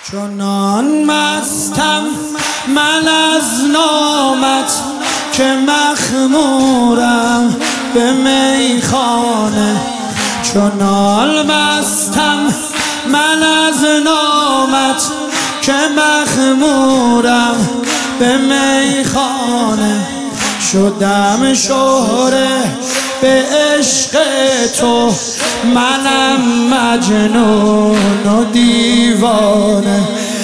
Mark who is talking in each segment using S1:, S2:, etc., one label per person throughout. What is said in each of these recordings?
S1: چنان مستم من از نامت که مخمورم به میخانه. چنان مستم من از نامت که مخمورم به میخانه. شدم شهره به عشق تو، منم مجنون و دیوانه.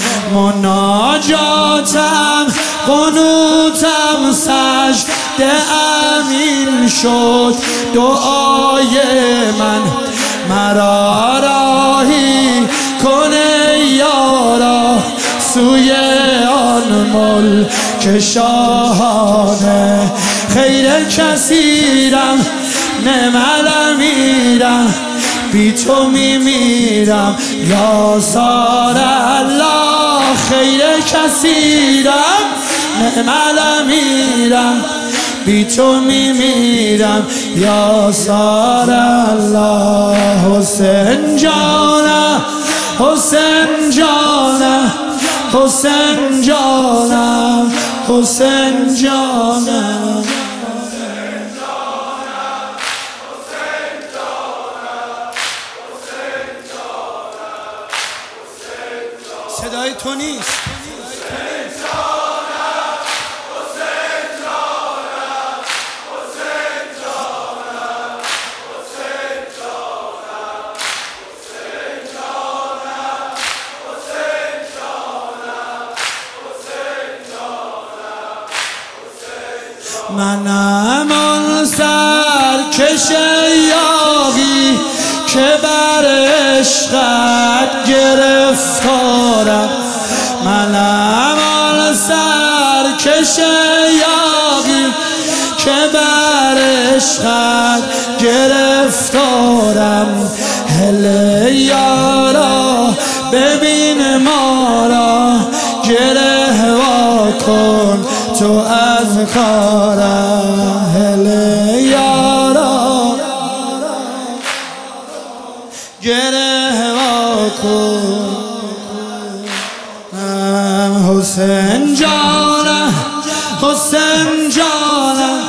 S1: مناجاتم قنوتم سجده امین شد دعای من. مرا راهی کنه یارا سوی آن ملک شاهانه. خیر کثیرم نمل میرم، بی تو میمیرم یا سار الله. خیر کثیرم نمل میرم، بی تو میمیرم یا سار الله. حسین جانم حسین جانم حسین جانم حسین جانم. صدای تو نیست. منم آن سرکش یاغی که بر عشقت گرفتارم. منم آن سرکش یاغی که بر عشقت گرفتارم. هله یارا ببین ما را، گره وا کن تو از کارم. هله یارا گره وا کن. حسین جانم حسین جانم